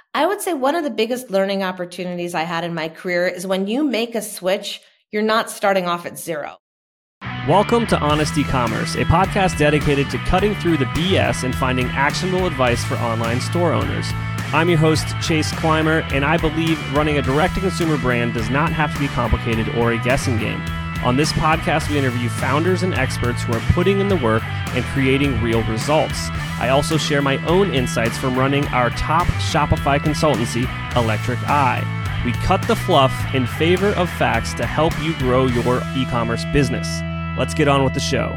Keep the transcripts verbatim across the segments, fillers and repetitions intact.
I would say one of the biggest learning opportunities I had in my career is when you make a switch, you're not starting off at zero. Welcome to Honest E-Commerce, a podcast dedicated to cutting through the B S and finding actionable advice for online store owners. I'm your host, Chase Clymer, and I believe running a direct-to-consumer brand does not have to be complicated or a guessing game. On this podcast, we interview founders and experts who are putting in the work and creating real results. I also share my own insights from running our top Shopify consultancy, Electric Eye. We cut the fluff in favor of facts to help you grow your e-commerce business. Let's get on with the show.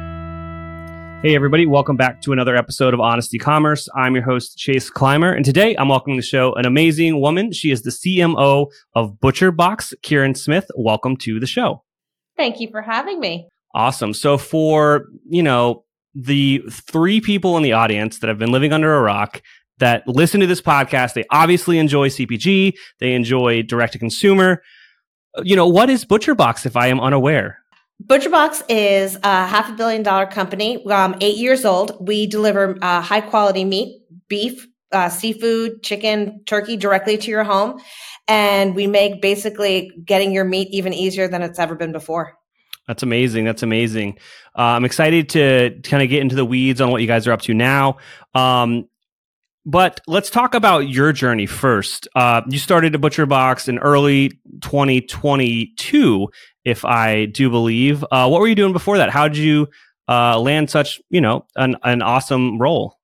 Hey everybody, welcome back to another episode of Honest E-Commerce. I'm your host, Chase Clymer, and today I'm welcoming to the show an amazing woman. She is the C M O of ButcherBox, Kieran Smith. Welcome to the show. Thank you for having me. Awesome. So for, you know, the three people in the audience that have been living under a rock that listen to this podcast, they obviously enjoy C P G, they enjoy direct-to-consumer. You know, what is ButcherBox if I am unaware? ButcherBox is a half a billion dollar company, um, eight years old. We deliver uh, high quality meat, beef, uh, seafood, chicken, turkey directly to your home. And we make basically getting your meat even easier than it's ever been before. That's amazing. That's amazing. Uh, I'm excited to kind of get into the weeds on what you guys are up to now. Um, but let's talk about your journey first. Uh, you started a ButcherBox in early twenty twenty-two, if I do believe. Uh, what were you doing before that? How did you uh, land such, you know, an, an awesome role?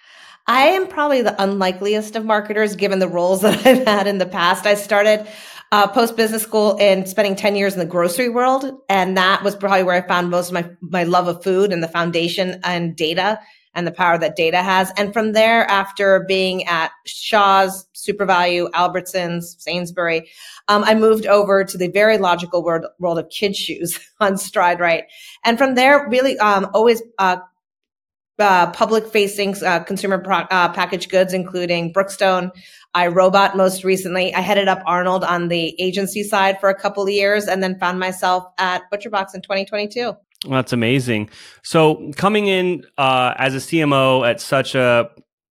I am probably the unlikeliest of marketers, given the roles that I've had in the past. I started uh, post-business school and spending ten years in the grocery world. And that was probably where I found most of my, my love of food and the foundation and data and the power that data has. And from there, after being at Shaw's, SuperValu, Albertsons, Sainsbury, um, I moved over to the very logical world, world of kids' shoes on StrideRite. And from there, really um, always uh, Uh, public-facing uh, consumer pro- uh, packaged goods, including Brookstone, iRobot most recently. I headed up Arnold on the agency side for a couple of years and then found myself at ButcherBox in twenty twenty-two. That's amazing. So coming in uh, as a C M O at such a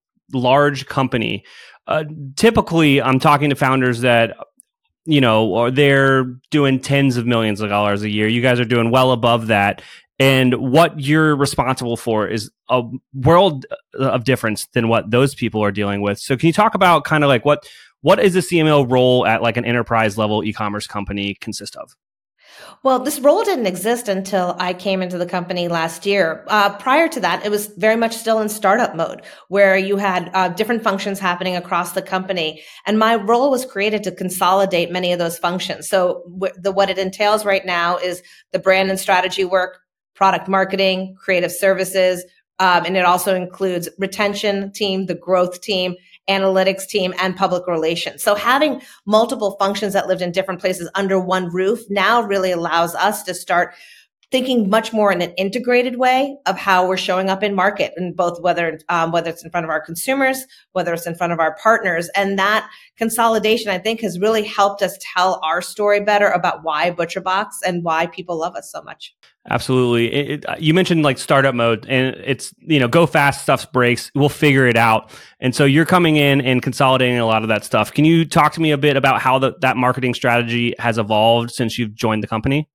large company, uh, typically I'm talking to founders that, you know, or they're doing tens of millions of dollars a year. You guys are doing well above that. And what you're responsible for is a world of difference than what those people are dealing with. So can you talk about kind of like what what is the C M O role at like an enterprise level e-commerce company consist of? Well, this role didn't exist until I came into the company last year. Uh, prior to that, it was very much still in startup mode, where you had uh, different functions happening across the company. And my role was created to consolidate many of those functions. So w- the, what it entails right now is the brand and strategy work, product marketing, creative services, um, and it also includes retention team, the growth team, analytics team, and public relations. So having multiple functions that lived in different places under one roof now really allows us to start thinking much more in an integrated way of how we're showing up in market, and both whether um, whether it's in front of our consumers, whether it's in front of our partners. And that consolidation, I think, has really helped us tell our story better about why ButcherBox and why people love us so much. Absolutely. It, it, you mentioned like startup mode, and it's, you know, go fast, stuff breaks, we'll figure it out. And so you're coming in and consolidating a lot of that stuff. Can you talk to me a bit about how the, that marketing strategy has evolved since you've joined the company?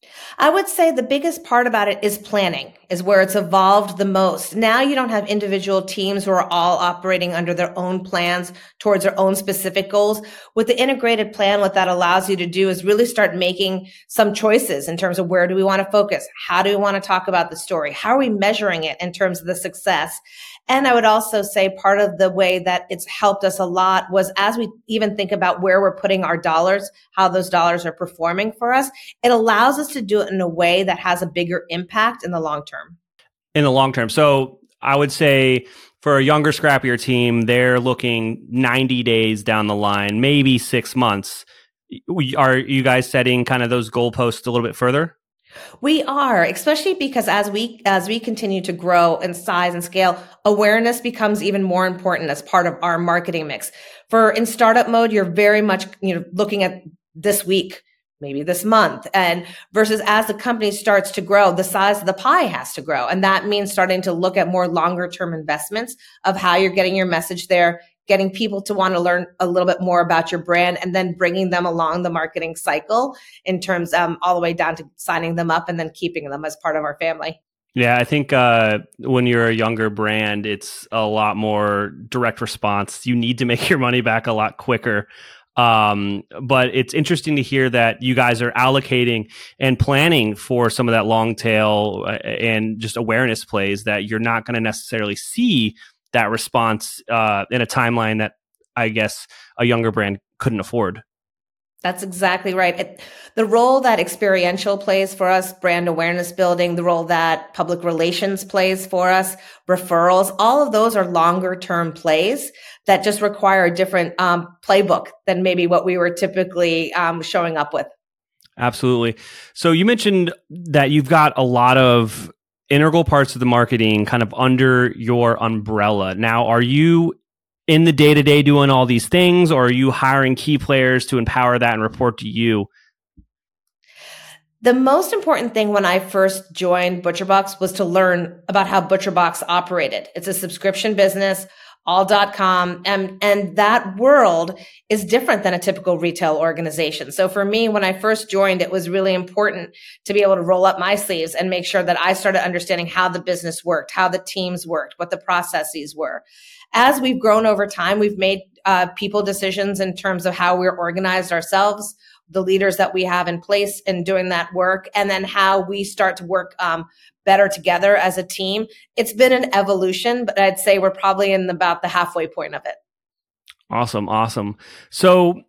I would say the biggest part about it is planning, is where it's evolved the most. Now you don't have individual teams who are all operating under their own plans towards their own specific goals. With the integrated plan, what that allows you to do is really start making some choices in terms of where do we want to focus? How do we want to talk about the story? How are we measuring it in terms of the success? And I would also say part of the way that it's helped us a lot was as we even think about where we're putting our dollars, how those dollars are performing for us, it allows us to do it in a way that has a bigger impact in the long term. In the long term. So I would say for a younger, scrappier team, they're looking ninety days down the line, maybe six months. Are you guys setting kind of those goalposts a little bit further? We are, especially because as we as we continue to grow in size and scale, awareness becomes even more important as part of our marketing mix. For in startup mode, you're very much, you know, looking at this week, maybe this month, and versus as the company starts to grow, the size of the pie has to grow. And that means starting to look at more longer term investments of how you're getting your message there, getting people to want to learn a little bit more about your brand, and then bringing them along the marketing cycle in terms um, all the way down to signing them up and then keeping them as part of our family. Yeah, I think uh, when you're a younger brand, it's a lot more direct response. You need to make your money back a lot quicker. Um, but it's interesting to hear that you guys are allocating and planning for some of that long tail uh, and just awareness plays that you're not going to necessarily see that response uh, in a timeline that I guess a younger brand couldn't afford. That's exactly right. It, the role that experiential plays for us, brand awareness building, the role that public relations plays for us, referrals, all of those are longer term plays that just require a different um, playbook than maybe what we were typically um, showing up with. Absolutely. So you mentioned that you've got a lot of integral parts of the marketing kind of under your umbrella. Now, are you in the day-to-day doing all these things, or are you hiring key players to empower that and report to you? The most important thing when I first joined ButcherBox was to learn about how ButcherBox operated. It's a subscription business, all dot com, and, and that world is different than a typical retail organization. So for me, when I first joined, it was really important to be able to roll up my sleeves and make sure that I started understanding how the business worked, how the teams worked, what the processes were. As we've grown over time, we've made uh, people decisions in terms of how we're organized ourselves, the leaders that we have in place in doing that work, and then how we start to work um, better together as a team. It's been an evolution, but I'd say we're probably in about the halfway point of it. Awesome. Awesome. So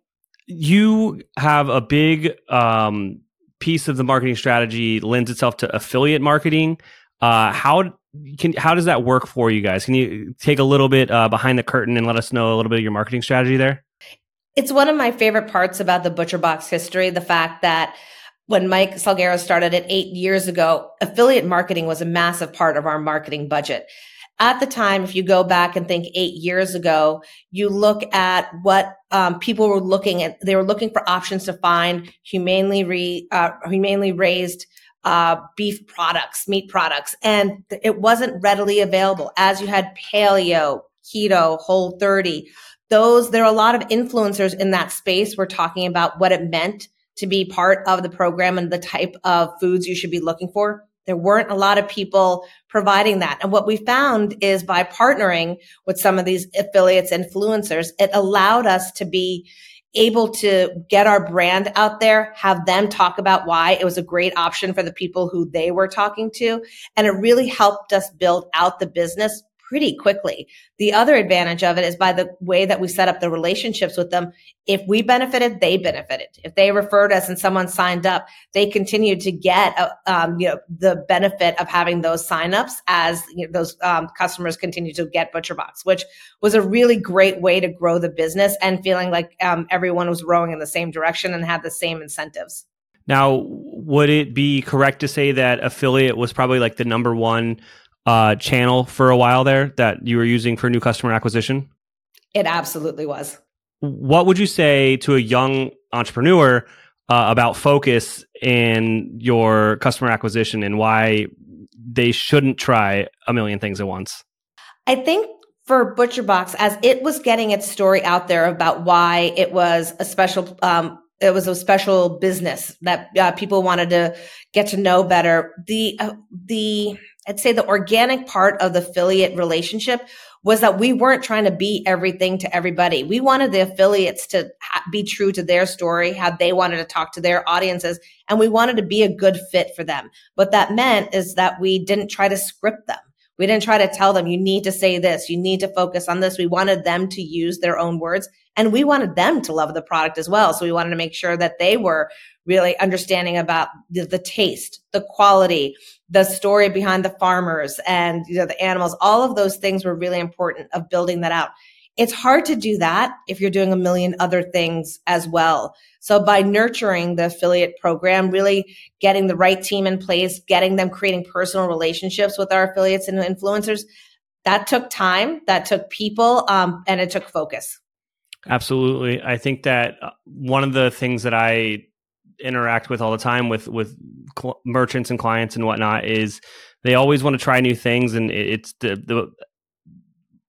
you have a big um, piece of the marketing strategy lends itself to affiliate marketing. Uh, how can how does that work for you guys? Can you take a little bit uh, behind the curtain and let us know a little bit of your marketing strategy there? It's one of my favorite parts about the ButcherBox history, the fact that when Mike Salguero started it eight years ago, affiliate marketing was a massive part of our marketing budget. At the time, if you go back and think eight years ago, you look at what um, people were looking at. They were looking for options to find humanely re, uh, humanely raised uh, beef products, meat products, and it wasn't readily available. As you had paleo, keto, Whole thirty, those there are a lot of influencers in that space were talking about what it meant to be part of the program and the type of foods you should be looking for. There weren't a lot of people providing that. And what we found is by partnering with some of these affiliates, influencers, it allowed us to be able to get our brand out there, have them talk about why it was a great option for the people who they were talking to. And it really helped us build out the business pretty quickly. The other advantage of it is by the way that we set up the relationships with them. If we benefited, they benefited. If they referred us and someone signed up, they continued to get uh, um, you know, the benefit of having those signups as you know, those um, customers continue to get ButcherBox, which was a really great way to grow the business and feeling like um, everyone was rowing in the same direction and had the same incentives. Now, would it be correct to say that affiliate was probably like the number one uh, channel for a while there that you were using for new customer acquisition? It absolutely was. What would you say to a young entrepreneur uh, about focus in your customer acquisition and why they shouldn't try a million things at once? I think for ButcherBox, as it was getting its story out there about why it was a special um, it was a special business that uh, people wanted to get to know better. The, uh, the, I'd say the organic part of the affiliate relationship was that we weren't trying to be everything to everybody. We wanted the affiliates to ha- be true to their story, how they wanted to talk to their audiences, and we wanted to be a good fit for them. What that meant is that we didn't try to script them. We didn't try to tell them, you need to say this, you need to focus on this. We wanted them to use their own words, and we wanted them to love the product as well. So we wanted to make sure that they were really understanding about the, the taste, the quality, the story behind the farmers and you know the animals. All of those things were really important of building that out. It's hard to do that if you're doing a million other things as well. So by nurturing the affiliate program, really getting the right team in place, getting them creating personal relationships with our affiliates and influencers, that took time, that took people, um, and it took focus. Absolutely. I think that one of the things that I interact with all the time with with cl- merchants and clients and whatnot is they always want to try new things, and it's the the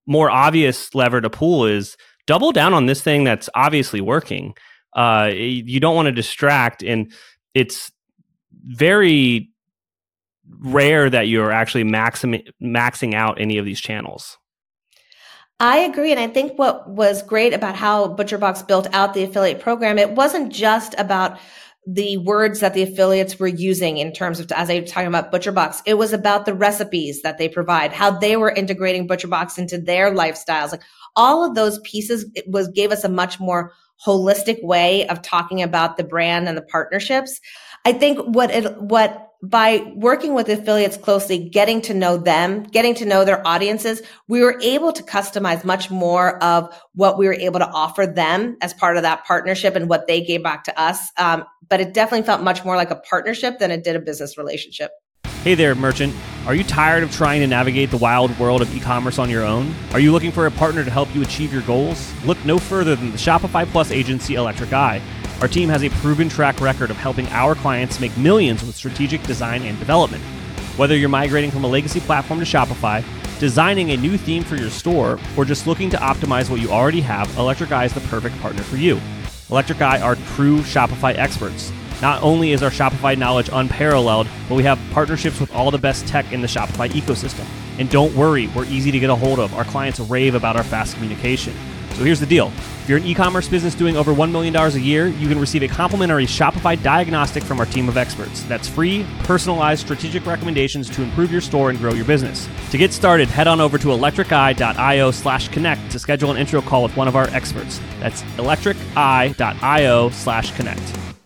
more obvious lever to pull is double down on this thing that's obviously working. Uh, you don't want to distract, and it's very rare that you're actually maxim- maxing out any of these channels. I agree. And I think what was great about how ButcherBox built out the affiliate program, it wasn't just about the words that the affiliates were using in terms of, as I was talking about ButcherBox, it was about the recipes that they provide, how they were integrating ButcherBox into their lifestyles. Like all of those pieces, it was gave us a much more holistic way of talking about the brand and the partnerships. I think what it, what by working with affiliates closely, getting to know them, getting to know their audiences, we were able to customize much more of what we were able to offer them as part of that partnership and what they gave back to us. Um, but it definitely felt much more like a partnership than it did a business relationship. Hey there, merchant. Are you tired of trying to navigate the wild world of e-commerce on your own? Are you looking for a partner to help you achieve your goals? Look no further than the Shopify Plus agency, Electric Eye. Our team has a proven track record of helping our clients make millions with strategic design and development. Whether you're migrating from a legacy platform to Shopify, designing a new theme for your store, or just looking to optimize what you already have, Electric Eye is the perfect partner for you. Electric Eye are true Shopify experts. Not only is our Shopify knowledge unparalleled, but we have partnerships with all the best tech in the Shopify ecosystem. And don't worry, we're easy to get a hold of. Our clients rave about our fast communication. So here's the deal. If you're an e-commerce business doing over one million dollars a year, you can receive a complimentary Shopify diagnostic from our team of experts. That's free, personalized, strategic recommendations to improve your store and grow your business. To get started, head on over to electriceye.io slash connect to schedule an intro call with one of our experts. That's electriceye.io slash connect.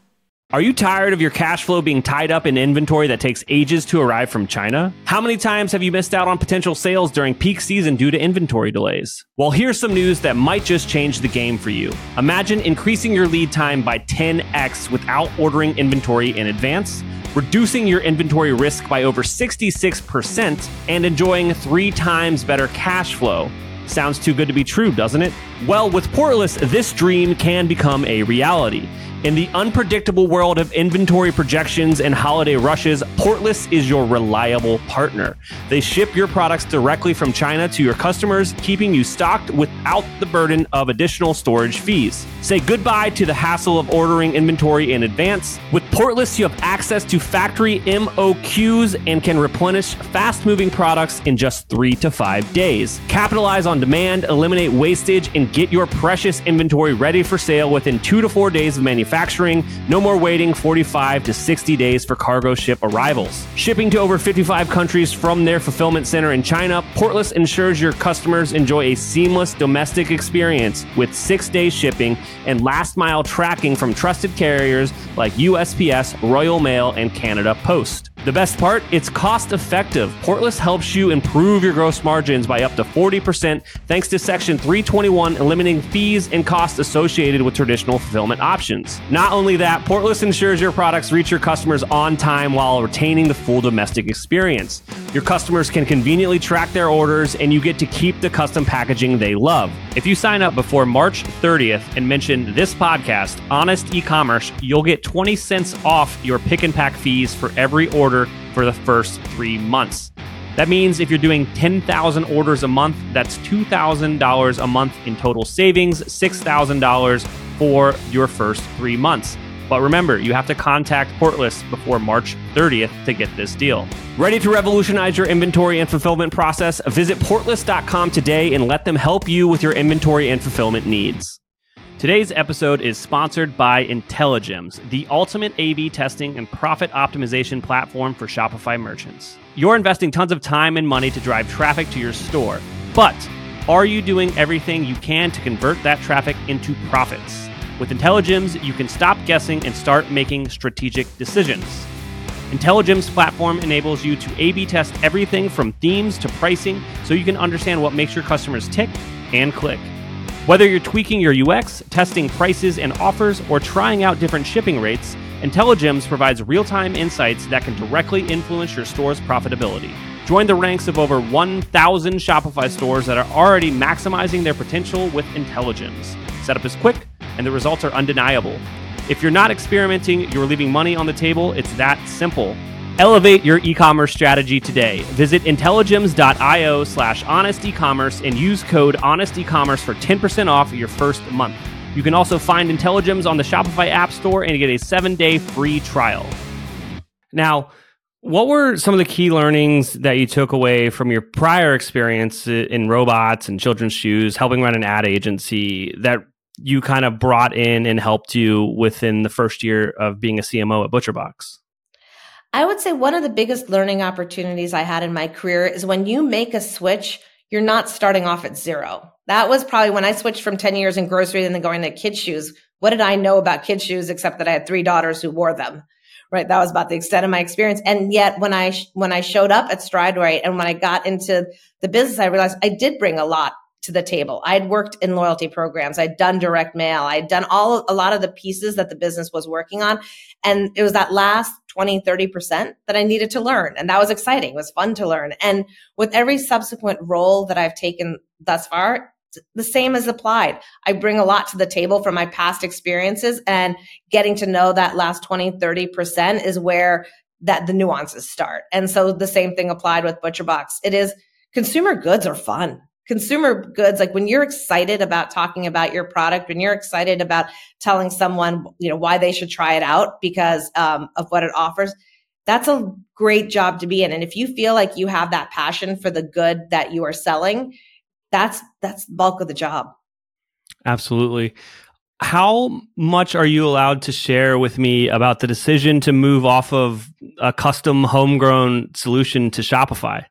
Are you tired of your cash flow being tied up in inventory that takes ages to arrive from China? How many times have you missed out on potential sales during peak season due to inventory delays? Well, here's some news that might just change the game for you. Imagine increasing your lead time by ten x without ordering inventory in advance, reducing your inventory risk by over sixty-six percent, and enjoying three times better cash flow. Sounds too good to be true, doesn't it? Well, with Portless, this dream can become a reality. In the unpredictable world of inventory projections and holiday rushes, Portless is your reliable partner. They ship your products directly from China to your customers, keeping you stocked without the burden of additional storage fees. Say goodbye to the hassle of ordering inventory in advance. With Portless, you have access to factory M O Qs and can replenish fast-moving products in just three to five days. Capitalize on demand, eliminate wastage, and get your precious inventory ready for sale within two to four days of manufacturing. Manufacturing, no more waiting forty-five to sixty days for cargo ship arrivals. Shipping to over fifty-five countries from their fulfillment center in China, Portless ensures your customers enjoy a seamless domestic experience with six-day shipping and last-mile tracking from trusted carriers like U S P S, Royal Mail, and Canada Post. The best part, it's cost-effective. Portless helps you improve your gross margins by up to forty percent thanks to Section three twenty-one, eliminating fees and costs associated with traditional fulfillment options. Not only that, Portless ensures your products reach your customers on time while retaining the full domestic experience. Your customers can conveniently track their orders, and you get to keep the custom packaging they love. If you sign up before March thirtieth and mention this podcast, Honest E-Commerce, you'll get twenty cents off your pick and pack fees for every order for the first three months. That means if you're doing ten thousand orders a month, that's two thousand dollars a month in total savings, six thousand dollars for your first three months. But remember, you have to contact Portless before March thirtieth to get this deal. Ready to revolutionize your inventory and fulfillment process? Visit portless dot com today and let them help you with your inventory and fulfillment needs. Today's episode is sponsored by Intelligems, the ultimate A B testing and profit optimization platform for Shopify merchants. You're investing tons of time and money to drive traffic to your store, but are you doing everything you can to convert that traffic into profits? With Intelligems, you can stop guessing and start making strategic decisions. Intelligems platform enables you to A B test everything from themes to pricing so you can understand what makes your customers tick and click. Whether you're tweaking your U X, testing prices and offers, or trying out different shipping rates, Intelligems provides real-time insights that can directly influence your store's profitability. Join the ranks of over one thousand Shopify stores that are already maximizing their potential with Intelligems. Setup is quick, and the results are undeniable. If you're not experimenting, you're leaving money on the table. It's that simple. Elevate your e-commerce strategy today. Visit intelligems.io slash honest e-commerce and use code honestecommerce for ten percent off your first month. You can also find Intelligems on the Shopify App Store and get a seven-day free trial. Now, what were some of the key learnings that you took away from your prior experience in robots and children's shoes, helping run an ad agency, that you kind of brought in and helped you within the first year of being a C M O at ButcherBox? I would say one of the biggest learning opportunities I had in my career is when you make a switch, you're not starting off at zero. That was probably when I switched from ten years in grocery and then going to kids shoes. What did I know about kids shoes except that I had three daughters who wore them? Right. That was about the extent of my experience. And yet when I, when I showed up at StrideRite and when I got into the business, I realized I did bring a lot to the table. I'd worked in loyalty programs. I'd done direct mail. I'd done all, a lot of the pieces that the business was working on. And it was that last twenty, thirty percent that I needed to learn. And that was exciting. It was fun to learn. And with every subsequent role that I've taken thus far, the same is applied. I bring a lot to the table from my past experiences, and getting to know that last twenty, thirty percent is where that the nuances start. And so the same thing applied with ButcherBox. It is, consumer goods are fun. Consumer goods, like when you're excited about talking about your product, when you're excited about telling someone, you know, why they should try it out because um, of what it offers, that's a great job to be in. And if you feel like you have that passion for the good that you are selling, that's that's the bulk of the job. Absolutely. How much are you allowed to share with me about the decision to move off of a custom homegrown solution to Shopify?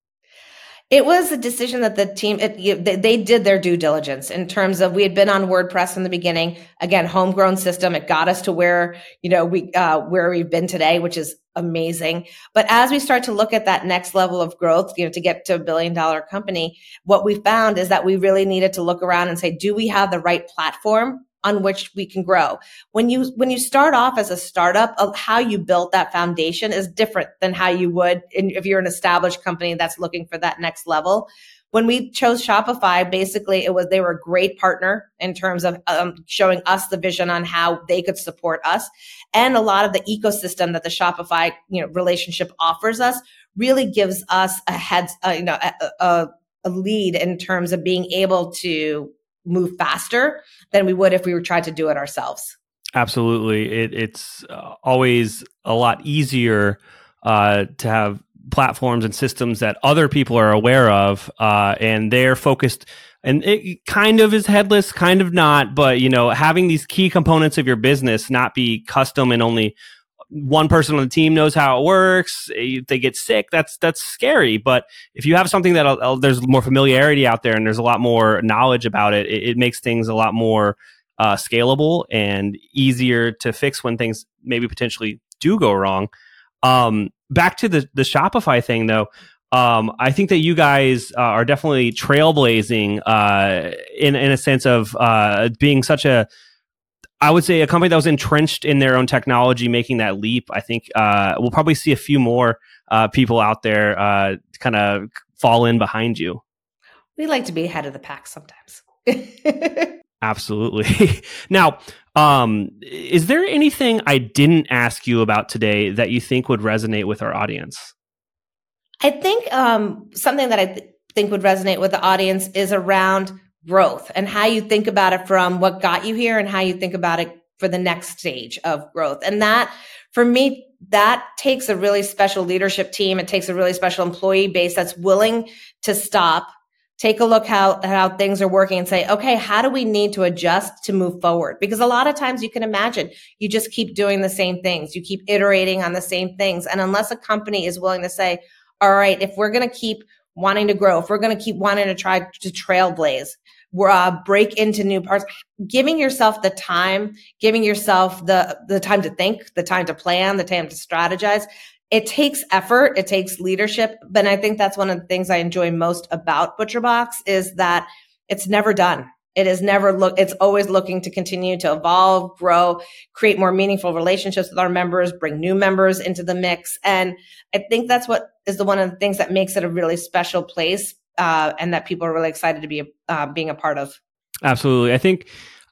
It was a decision that the team, it, you, they, they did their due diligence in terms of, we had been on WordPress from the beginning. Again, homegrown system. It got us to where, you know, we, uh, where we've been today, which is amazing. But as we start to look at that next level of growth, you know, to get to a billion dollar company, what we found is that we really needed to look around and say, do we have the right platform on which we can grow? When you, when you start off as a startup, of how you built that foundation is different than how you would in, if you're an established company that's looking for that next level. When we chose Shopify, basically it was, they were a great partner in terms of um, showing us the vision on how they could support us. And a lot of the ecosystem that the Shopify, you know, relationship offers us really gives us a head, uh, you know, a, a, a lead in terms of being able to move faster than we would if we were trying to do it ourselves. Absolutely. It, it's uh, always a lot easier uh, to have platforms and systems that other people are aware of, uh, and they're focused, and it kind of is headless, kind of not, but, you know, having these key components of your business not be custom and only one person on the team knows how it works. If they get sick, that's that's scary. But if you have something that uh, there's more familiarity out there and there's a lot more knowledge about it, it, it makes things a lot more uh, scalable and easier to fix when things maybe potentially do go wrong. Um, back to the the Shopify thing, though. Um, I think that you guys uh, are definitely trailblazing uh, in in a sense of uh, being such a, I would say, a company that was entrenched in their own technology, making that leap. I think uh, we'll probably see a few more uh, people out there uh, kind of fall in behind you. We like to be ahead of the pack sometimes. Absolutely. Now, um, is there anything I didn't ask you about today that you think would resonate with our audience? I think um, something that I th- think would resonate with the audience is around growth and how you think about it from what got you here and how you think about it for the next stage of growth. And that, for me, that takes a really special leadership team. It takes a really special employee base that's willing to stop, take a look how, how things are working and say, okay, how do we need to adjust to move forward? Because a lot of times you can imagine you just keep doing the same things. You keep iterating on the same things. And unless a company is willing to say, all right, if we're going to keep wanting to grow, if we're going to keep wanting to try to trailblaze, we're, uh, break into new parts, giving yourself the time, giving yourself the, the time to think, the time to plan, the time to strategize. It takes effort. It takes leadership. But I think that's one of the things I enjoy most about ButcherBox is that it's never done. It is never look, it's always looking to continue to evolve, grow, create more meaningful relationships with our members, bring new members into the mix. And I think that's what is the one of the things that makes it a really special place, uh, and that people are really excited to be uh, being a part of. Absolutely. I think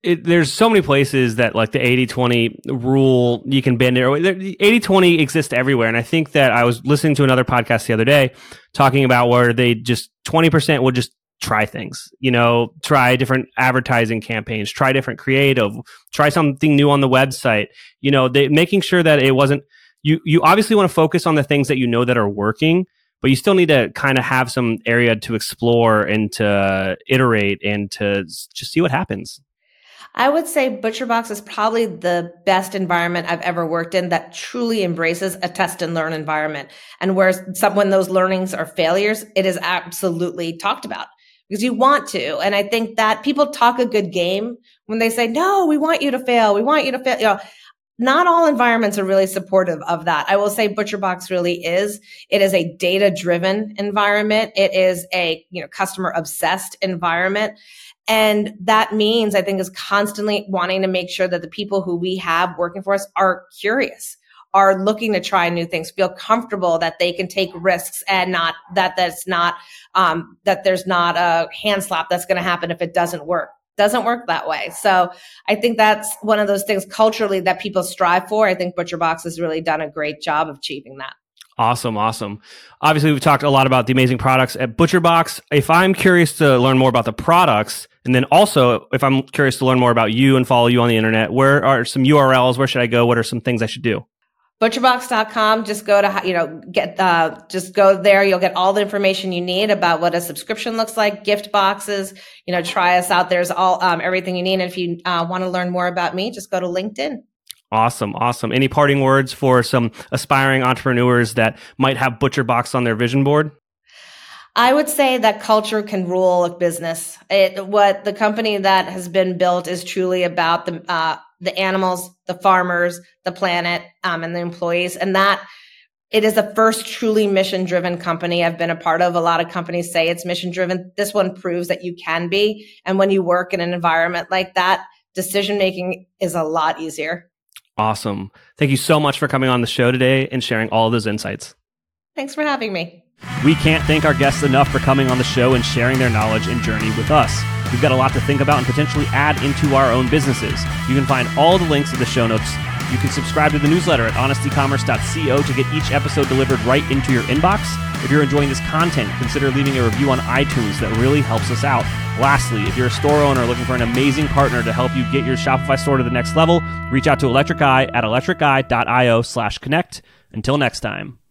it, there's so many places that like the eighty twenty rule, you can bend it. eighty twenty exists everywhere. And I think that I was listening to another podcast the other day talking about where they just twenty percent will just try things, you know, try different advertising campaigns, try different creative, try something new on the website, you know, they making sure that it wasn't, you, you obviously want to focus on the things that you know that are working, but you still need to kind of have some area to explore and to iterate and to just see what happens. I would say ButcherBox is probably the best environment I've ever worked in that truly embraces a test and learn environment. And where some, when those learnings are failures, it is absolutely talked about because you want to. And I think that people talk a good game when they say, no, we want you to fail. We want you to fail. You know, not all environments are really supportive of that. I will say ButcherBox really is. It is a data-driven environment. It is a, you know, customer-obsessed environment. And that means, I think, is constantly wanting to make sure that the people who we have working for us are curious, are looking to try new things, feel comfortable that they can take risks and not that that's not, um, that there's not a hand slap that's going to happen if it doesn't work. Doesn't work that way. So I think that's one of those things culturally that people strive for. I think ButcherBox has really done a great job of achieving that. Awesome. Awesome. Obviously, we've talked a lot about the amazing products at ButcherBox. If I'm curious to learn more about the products, and then also if I'm curious to learn more about you and follow you on the internet, where are some U R Ls? Where should I go? What are some things I should do? butcher box dot com. Just go to, you know, get, uh, just go there. You'll get all the information you need about what a subscription looks like, gift boxes, you know, try us out. There's all, um, everything you need. And if you uh, want to learn more about me, just go to LinkedIn. Awesome. Awesome. Any parting words for some aspiring entrepreneurs that might have ButcherBox on their vision board? I would say that culture can rule a business. It, what the company that has been built is truly about the, uh, the animals, the farmers, the planet, um, and the employees. And that it is the first truly mission-driven company I've been a part of. A lot of companies say it's mission-driven. This one proves that you can be. And when you work in an environment like that, decision-making is a lot easier. Awesome. Thank you so much for coming on the show today and sharing all of those insights. Thanks for having me. We can't thank our guests enough for coming on the show and sharing their knowledge and journey with us. We've got a lot to think about and potentially add into our own businesses. You can find all the links in the show notes. You can subscribe to the newsletter at honesty commerce dot co to get each episode delivered right into your inbox. If you're enjoying this content, consider leaving a review on iTunes. That really helps us out. Lastly, if you're a store owner looking for an amazing partner to help you get your Shopify store to the next level, reach out to Electric Eye at electric eye dot io slash connect. Until next time.